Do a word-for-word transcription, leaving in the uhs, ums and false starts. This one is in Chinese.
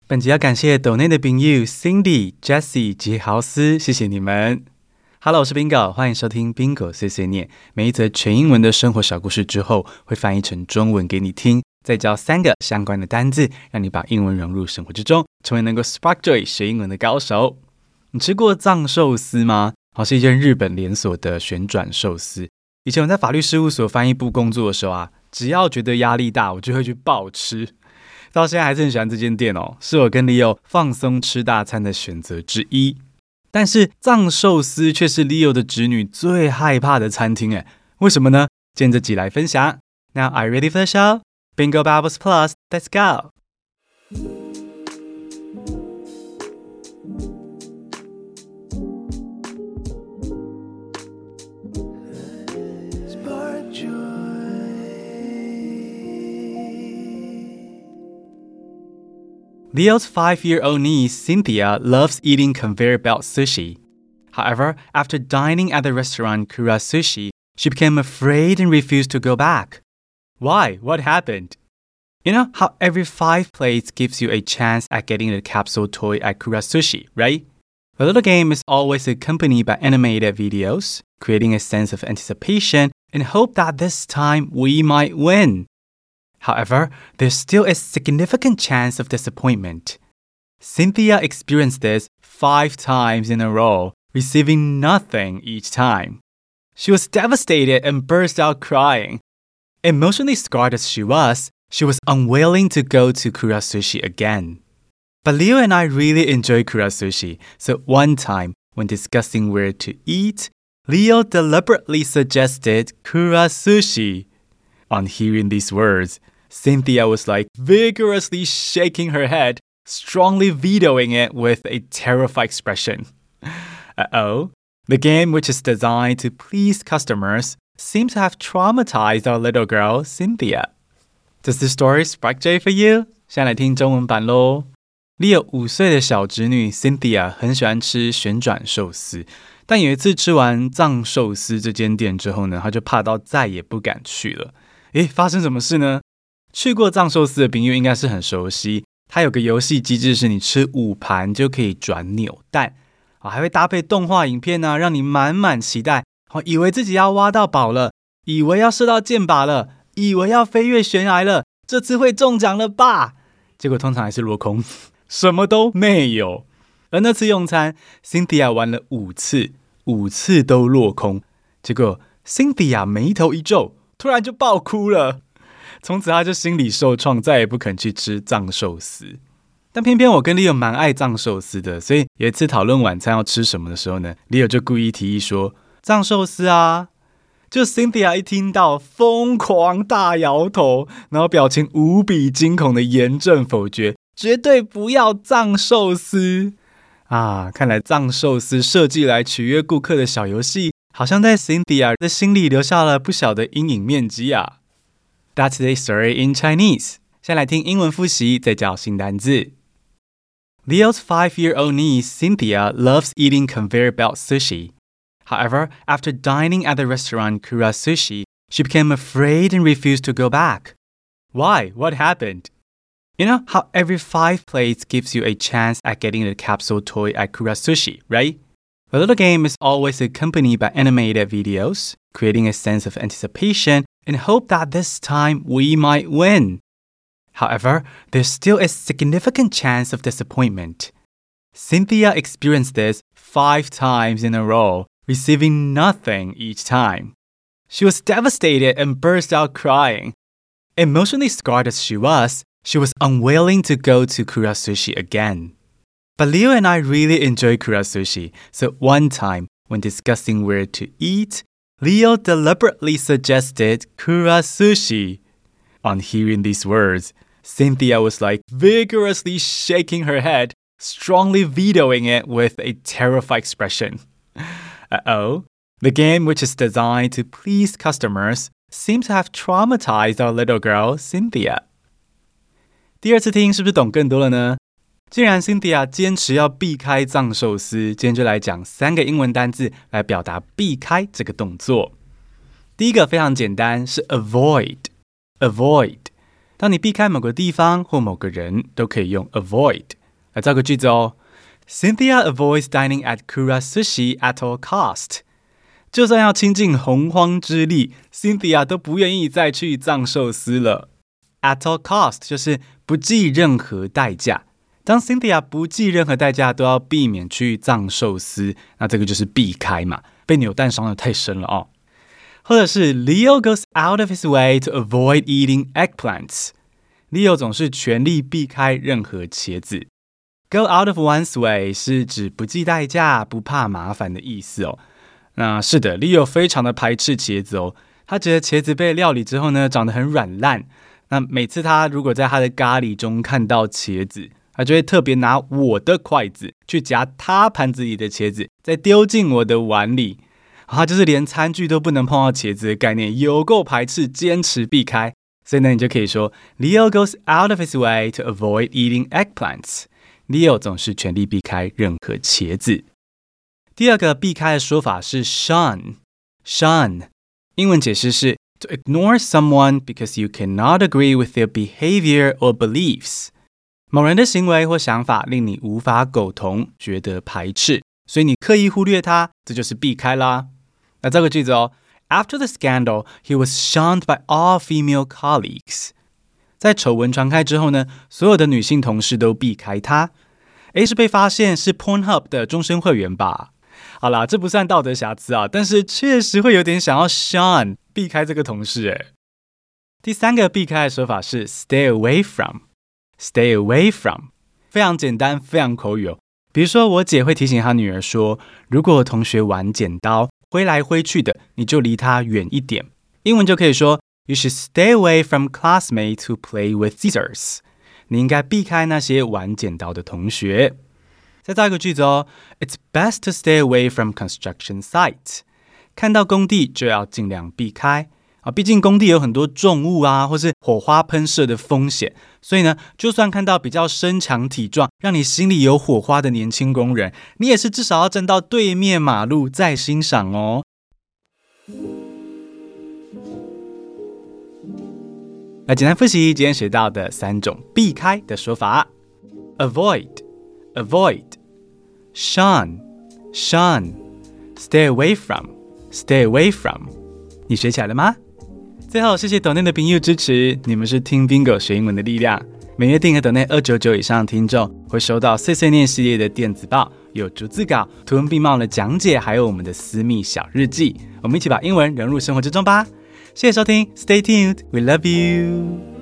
本集要感谢抖内的朋友 Cindy、Jessie 及豪斯，谢谢你们。Hello， 我是 Bingo， 欢迎收听 Bingo 碎碎念。每一则全英文的生活小故事之后，会翻译成中文给你听，再教三个相关的单字，让你把英文融入生活之中，成为能够 Spark Joy 学英文的高手。你吃过藏寿司吗？好，是一间日本连锁的旋转寿司。以前我在法律事务所翻译部工作的时候啊，只要觉得压力大，我就会去暴吃。到现在还是很喜欢这间店哦，是我跟 Leo 放松吃大餐的选择之一。但是藏寿司却是 Leo 的侄女最害怕的餐厅，为什么呢？今天这集来分享。Now, are you ready for the show? Bingo Babbles Plus, let's go! Leo's five-year-old niece, Cynthia, loves eating conveyor belt sushi. However, after dining at the restaurant Kura Sushi, she became afraid and refused to go back. Why? What happened? You know how every five plates gives you a chance at getting the capsule toy at Kura Sushi, right? The little game is always accompanied by animated videos, creating a sense of anticipation and hope that this time we might win.However, there's still a significant chance of disappointment. Cynthia experienced this five times in a row, receiving nothing each time. She was devastated and burst out crying. Emotionally scarred as she was, she was unwilling to go to Kura Sushi again. But Leo and I really enjoy Kura Sushi, so one time, when discussing where to eat, Leo deliberately suggested Kura Sushi. On hearing these words,Cynthia was like vigorously shaking her head, strongly vetoing it with a terrified expression. Uh-oh. The game, which is designed to please customers, seems to have traumatized our little girl, Cynthia. Does this story spark joy for you? 现在来听中文版咯。Leo 五岁的小侄女 Cynthia 很喜欢吃旋转寿司，但有一次吃完藏寿司这间店之后呢，她就怕到再也不敢去了。诶，发生什么事呢？去过藏寿司的朋友应该是很熟悉，它有个游戏机制是你吃五盘就可以转扭蛋，还会搭配动画影片啊，让你满满期待，以为自己要挖到宝了，以为要射到箭靶了，以为要飞越悬崖了，这次会中奖了吧？结果通常还是落空，什么都没有。而那次用餐 Cynthia 玩了五次，五次都落空，结果 Cynthia 眉头一皱，突然就爆哭了。从此他就心理受创，再也不肯去吃藏寿司。但偏偏我跟 Leo 蛮爱藏寿司的，所以有一次讨论晚餐要吃什么的时候呢， Leo 就故意提议说藏寿司啊。就 Cynthia 一听到疯狂大摇头，然后表情无比惊恐的严正否决，绝对不要藏寿司啊！看来藏寿司设计来取悦顾客的小游戏，好像在 Cynthia 的心里留下了不小的阴影面积啊。That's today's story in Chinese. 先来听英文复习，再教新单字。Leo's five-year-old niece, Cynthia, loves eating conveyor belt sushi. However, after dining at the restaurant Kura Sushi, she became afraid and refused to go back. Why? What happened? You know how every five plates gives you a chance at getting the capsule toy at Kura Sushi, right? The little game is always accompanied by animated videos, creating a sense of anticipation and hope that this time we might win. However, there's still a significant chance of disappointment. Cynthia experienced this five times in a row, receiving nothing each time. She was devastated and burst out crying. Emotionally scarred as she was, she was unwilling to go to Kura Sushi again. But Leo and I really enjoy Kura Sushi, so one time, when discussing where to eat, Leo deliberately suggested Kura Sushi. On hearing these words, Cynthia was like vigorously shaking her head, strongly vetoing it with a terrified expression. Uh-oh. The game, which is designed to please customers, seems to have traumatized our little girl, Cynthia. 第二次听是不是懂更多了呢？既然 Cynthia 坚持要避开藏寿司，今天就来讲三个英文单字来表达避开这个动作。第一个非常简单，是 avoid。avoid 当你避开某个地方或某个人，都可以用 avoid。来造个句子哦。Cynthia avoids dining at Kura Sushi at all cost. 就算要倾尽洪荒之力 Cynthia 都不愿意再去藏寿司了。At all cost 就是不计任何代价。当 Cynthia 不计任何代价都要避免去藏寿司，那这个就是避开嘛，被扭蛋伤得太深了哦。或者是 Leo goes out of his way to avoid eating eggplants. Leo 总是全力避开任何茄子。Go out of one's way 是指不计代价、不怕麻烦的意思哦。那是的 ，Leo 非常的排斥茄子哦。他觉得茄子被料理之后呢，长得很软烂。那每次他如果在他的咖喱中看到茄子，他就会特别拿我的筷子去夹他盘子里的茄子，再丢进我的碗里。他就是连餐具都不能碰到茄子的概念，有够排斥，坚持避开。所以呢，你就可以说 Leo goes out of his way to avoid eating eggplants。Leo 总是全力避开任何茄子。第二个避开的说法是 shun。shun 英文解释是 to ignore someone because you cannot agree with their behavior or beliefs。某人的行为或想法令你无法苟同，觉得排斥，所以你刻意忽略他，这就是避开啦。那这个句子哦 ，After the scandal, he was shunned by all female colleagues。在丑闻传开之后呢，所有的女性同事都避开他。诶，是被发现是 Pornhub 的终身会员吧？好啦，这不算道德瑕疵啊，但是确实会有点想要 shun 避开这个同事诶。第三个避开的说法是 stay away from。stay away from 非常简单，非常口语哦。比如说我姐会提醒她女儿说，如果同学玩剪刀挥来挥去的，你就离他远一点。英文就可以说You should stay away from classmates who play with scissors. 你应该避开那些玩剪刀的同学。再造一个句子哦 It's best to stay away from construction sites. 看到工地就要尽量避开啊，毕竟工地有很多重物啊，或是火花喷射的风险。所以呢，就算看到比较身强体壮，让你心里有火花的年轻工人，你也是至少要站到对面马路再欣赏哦。来简单复习今天学到的三种避开的说法 Avoid Avoid Shun Shun Stay away from Stay away from 你学起来了吗？最后谢谢抖内的朋友支持，你们是听 Bingo 学英文的力量。每月订阅抖内二百九十九以上的听众会收到碎碎念系列的电子报，有逐字稿、图文并茂的讲解，还有我们的私密小日记。我们一起把英文融入生活之中吧。谢谢收听 Stay tuned, we love you